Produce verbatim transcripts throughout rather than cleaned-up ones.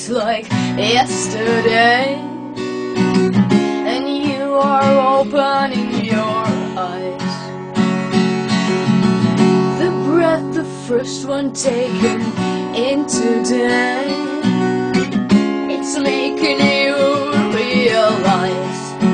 just like yesterday, and you are opening your eyes. The breath, the first one taken in today, it's making you realize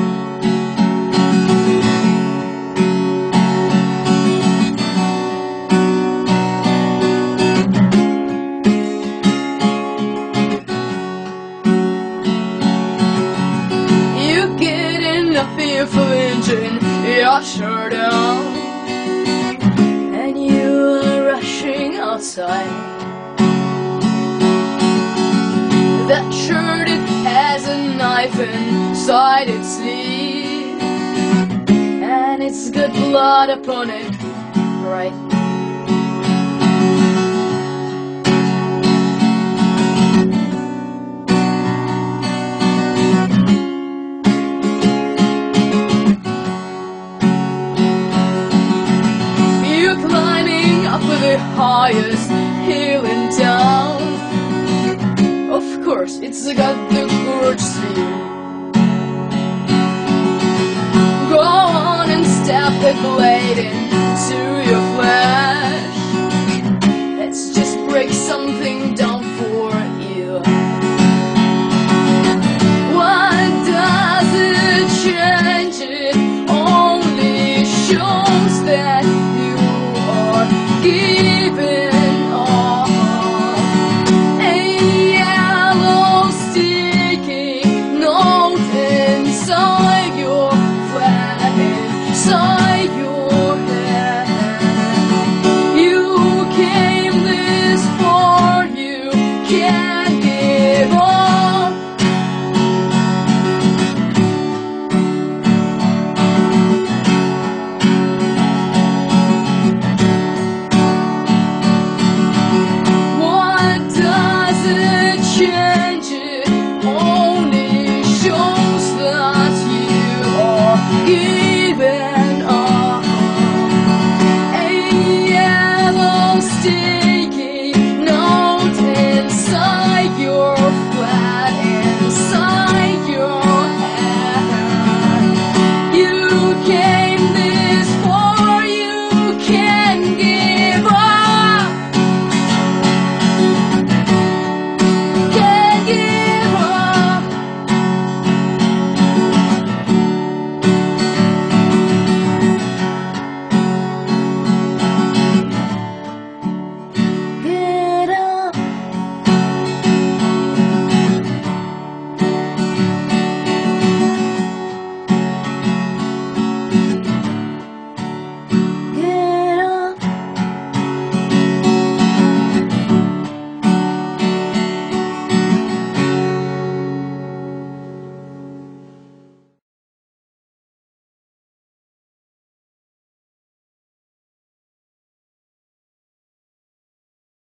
fearful engine, you're sure down, and you are rushing outside. That shirt, it has a knife inside its sleeve, and it's got blood upon it, right? The highest hill in town, of course it's got the gorgeous view. Go on and stab the blade into your flesh. Let's just break something down.